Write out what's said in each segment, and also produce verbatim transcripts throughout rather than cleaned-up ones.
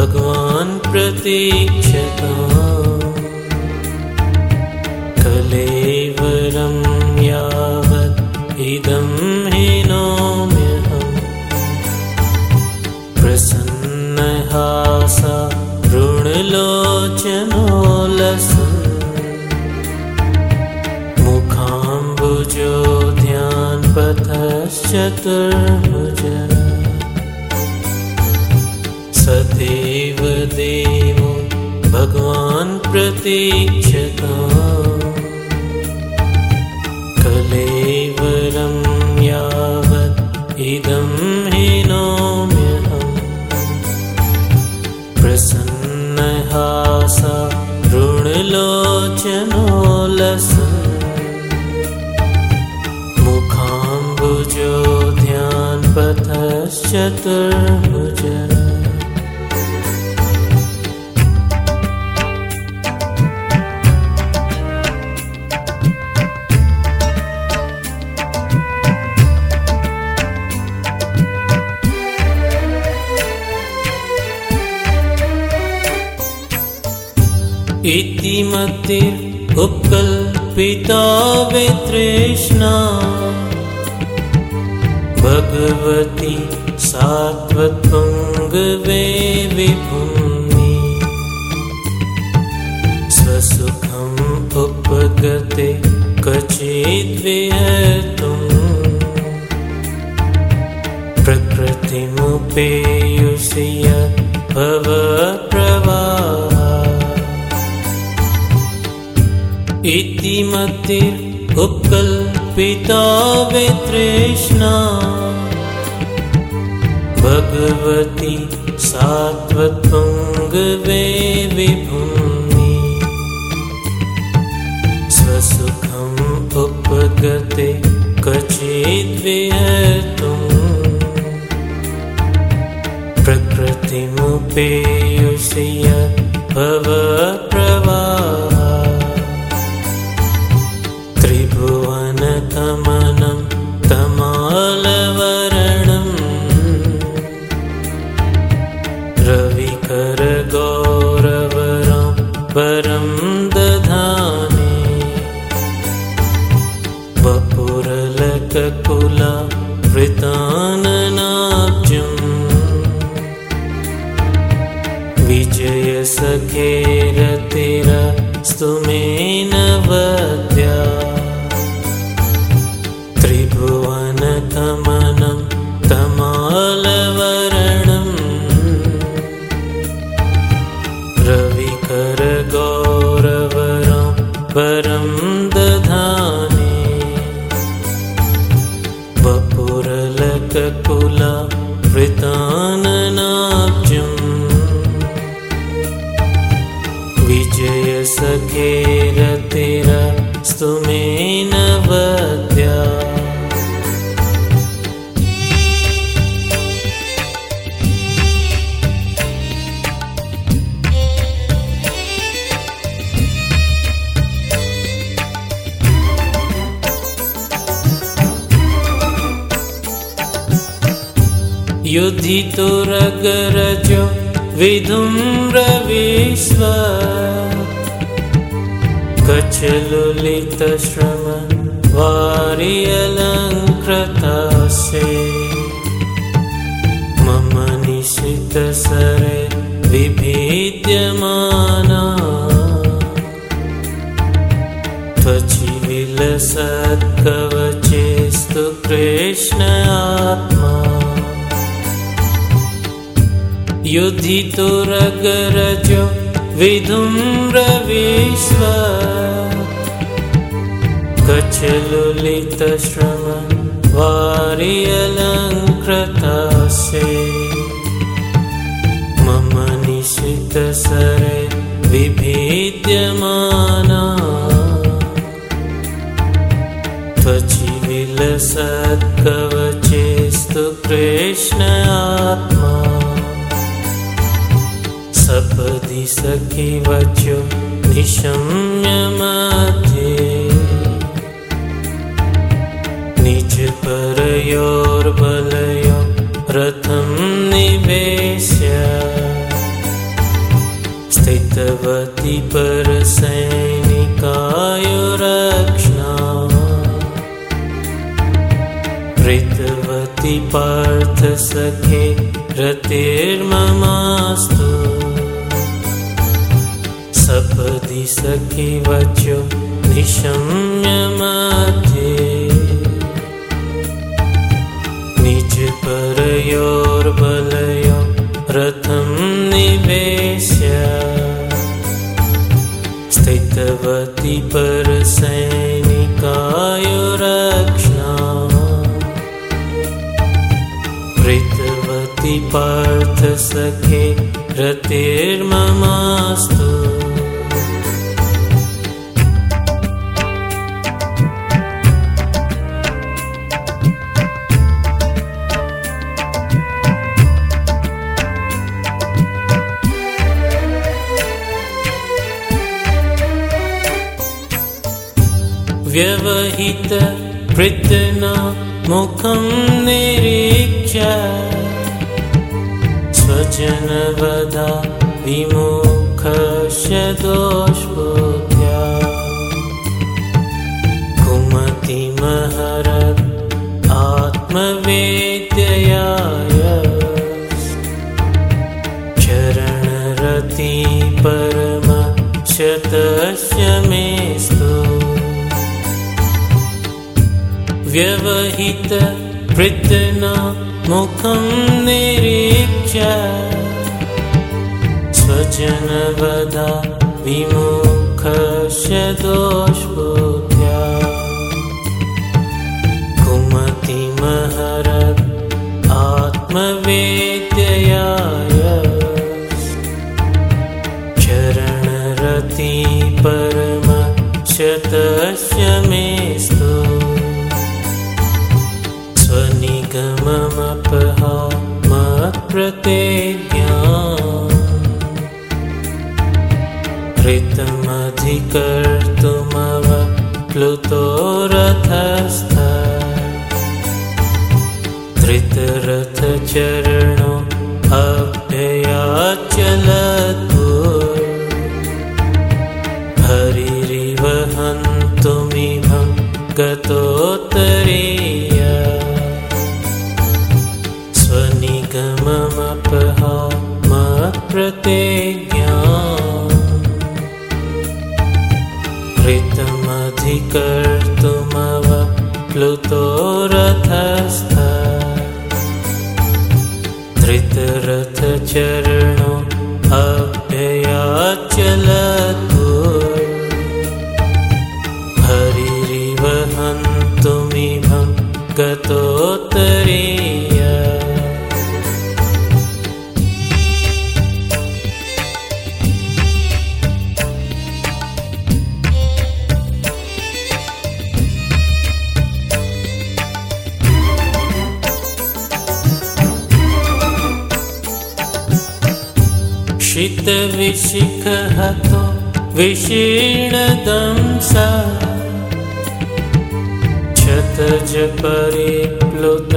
भगवान् प्रतीक्षताम् कलेवरं यावत् इदं हीनोम्यहम् प्रसन्नहासा ऋणलोचनो लसन् मुखाम्बुजो ध्यानपथश्चतुर्भुज सदैव देवो भगवान् प्रतीक्षताम् कलेवरं यावत् इदं हीनोम्यहम् प्रसन्नहासा ऋणलोचनो लसन् मुखाम्बुजो ध्यानपथश्चतुर्भुज इति मतिर् उपकल्पिता वितृष्णा भगवती सात्वत्पुङ्गवे विभूमि स्वसुखम् उपगते क्वचिद्विहर्तुम् प्रकृतिमुपेयुषि यत् भवप्रवाहः इति मतिर् उपकल्पिता वितृष्णा भगवती सात्वत्पुङ्गवे विभूमि स्वसुखम् उपगते क्वचिद्विहर्तुम् प्रकृतिमुपेयुषि यत् भवप्रवाहः त्रिभुवनतमनं तमालवरणं रविकरगौरवरं वरं दधाने वपुरलककुलावृताननाब्जम् विजयसखेरतिरस्तु मे नवद्या त्रिभुवनतमनं तमालवरणं रविकरगौरवरं वरं दधाने वपुरलककुलावृताननाब्जम् विजयसखेरतिरस्तु मे नवद्या युधितुरगरजो विधुम्रविश्व कचलुलितश्रम वारियलङ्कृतस्य मम निशितसरे विभीद्यमाना त्वचि विलसत्कवचेस्तु कृष्ण आत्मा युधितुरगरजो विधुम्रविश्व कचलुलितश्रम वारियलङ्कृतस्य मम निशितसरे विभीद्यमाना त्वचि विलसत्कवचेस्तु कृष्ण आत्मा सपदि सखि वचो निशम्य मध्ये निज परयोर्बलयो रथं निवेश्य स्थितवती परसैनिकायुरक्ष्णा प्रीतवती पार्थ सखे रतिर्ममास्तु सपदि सखी वचो निशम्य मध्ये निज परयोर्बलयो रथं निवेश्य स्थितवती परसैनिकायुरक्ष्णा प्रीतवती पार्थ सखे रतिर्ममास्तु व्यवहित पृतना मुखं निरीक्ष्य स्वजनवधा विमुखस्य दोषबुद्ध्या कुमतिमहरत् आत्मवेद्यया चरणरति परमशतस्य मेस्तु व्यवहित पृतना मुखं निरीक्ष्य स्वजनवधा विमुखस्य दोषबुद्ध्या कुमतिमहरत् आत्मवेद्यया चरणरति परमशतस्य मेस्तु स्वनिगममपहा मत्प्रतिज्ञाम् ऋतमधिकर्तुमवप्लुतो रथस्थः धृतरथचरणो अभ्ययाचलद्भुर् हरिरिव हन्तुमिभं गतोत्तरीय स्वनिगममपहा मत्प्रतिज्ञाम् ऋतमधिकर्तुमवप्लुतो रथस्थः धृतरथचरणो अभ्ययाचलद्भुर् हरिरिव हन्तुमिभं गतोत्तरीय शितविशिखहतो विशीर्णदंसा क्षतजपरिप्लुत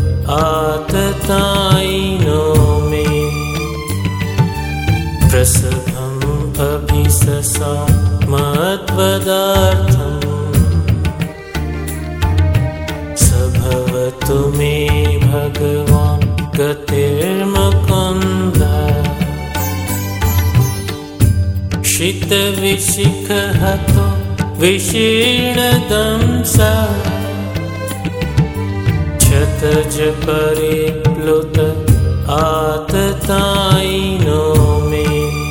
आततायिनो मे प्रसभम् अभिससा मत्वदार्थम् स भवतु मे भगवान् गतिर्मुकुन्दः शितविशिखहतो विशीर्णदंसा क्षतजपरिप्लुत आततायिनो मे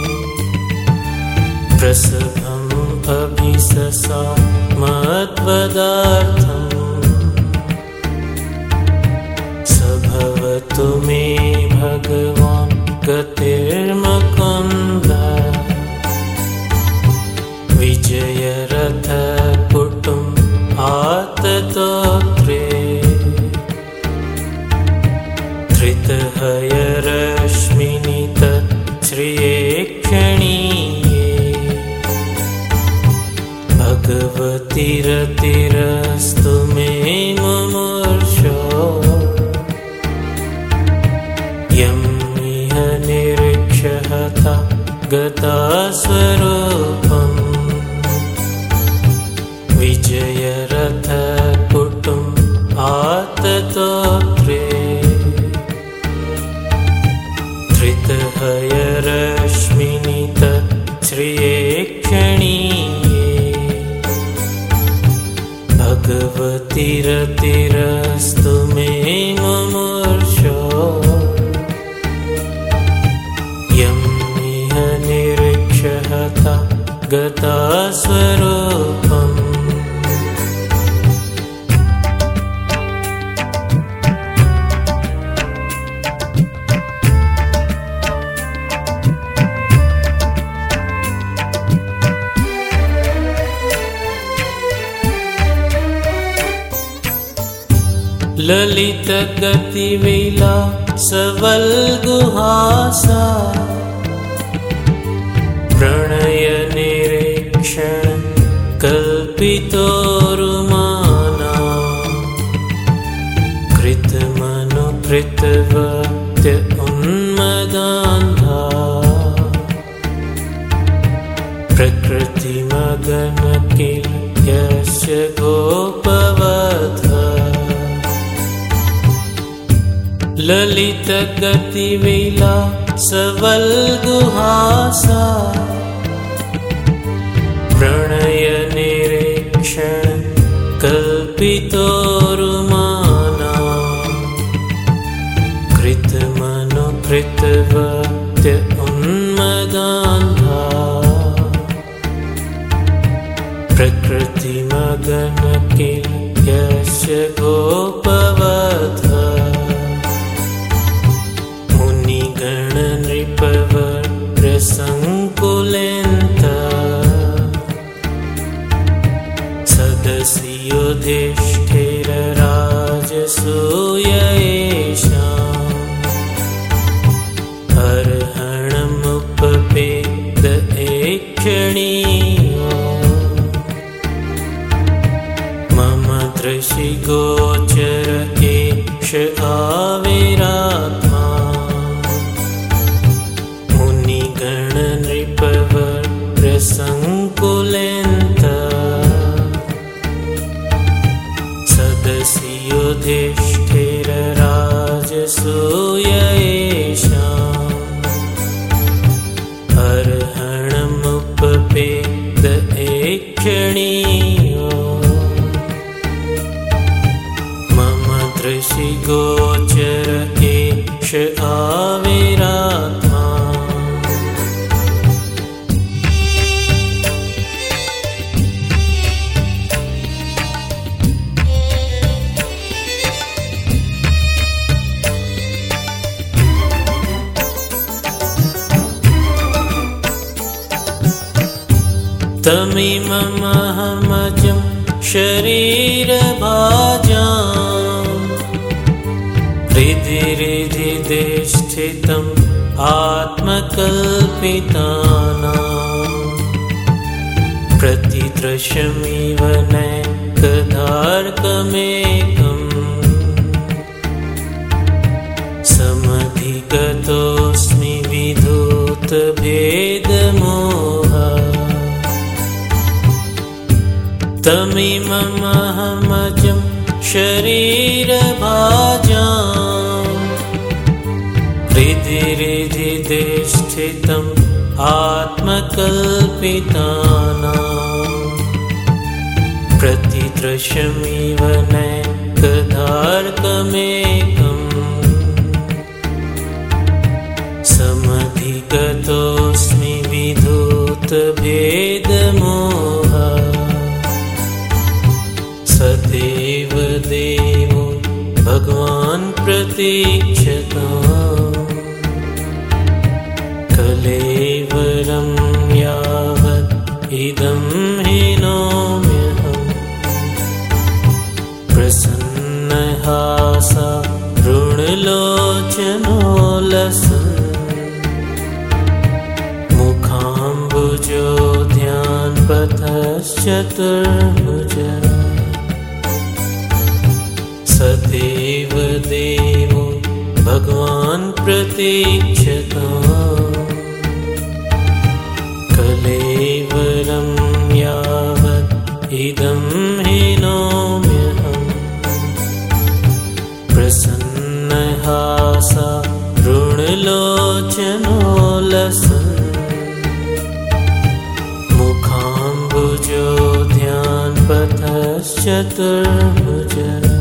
प्रसभम् अभिससा मत्वदार्थम् स भवतु मे भगवान् गतिर्मुकुन्दः विजयरथकुटुम् आततोत्रे धृतहयरश्मिनि तत् गतास्वरूपम् विजयरथकुटुम् आततोत्रे धृतहयरश्मिनित श्रियेक्षणीये भगवतिरतिरस्तु मे मुमुर्षो यम् इह निरीक्षहता गतास्वरूपम् ललितगतिविलासवल्गुहासा प्रणयनिरीक्षण कल्पितोरुमाना कृतमनुकृतवत्य उन्मदान्धा प्रकृतिमगन किल यस्य गोपवध्वा ललितगतिविलासवल्गुहासा प्रणयनिरीक्षण कल्पितोरुमाना कृतमनुकृतवत्य उन्मदान्धा प्रकृतिमगन किल यस्य गोपवध्वा मुनिगणनृपवर्यसङ्कुलेन्त सदसि युधिष्ठिरराजसूय येषाम् अर्हणमुपपेद एक्षणीयो मम दृशिगोचर एष आविरात्मा मुनिगणनृपवर्यसङ्कुलेन्त सदसि युधिष्ठिरराजसूय येषाम् अर्हणमुपपेद एक्षणीयो मम दृशिगोचर एष आविरात्मा तमिममहमजं शरीरभाजाम् हृदि हृदि स्थितम् आत्मकल्पितानां प्रतिदृशमिव नैकधार्कमेकम् समधिगतोऽस्मि विधूतभेदमोह तमिममहमजं शरीरभाजाम् हृदि हृदि स्थितम् आत्मकल्पितानां प्रतिदृशमिव नैकधार्कमेकम् समधिगतोऽस्मि विधूतभेदमोह सदेव देवो भगवान् प्रतीक्षताम् कलेवरं यावत् इदं हिनोम्यहम् प्रसन्नहासा ऋणलोचनो लसन् मुखाम्बुजो ध्यानपथश्चतुर्भुज सदेव देवो भगवान् प्रतीक्षताम् चतुर्भुज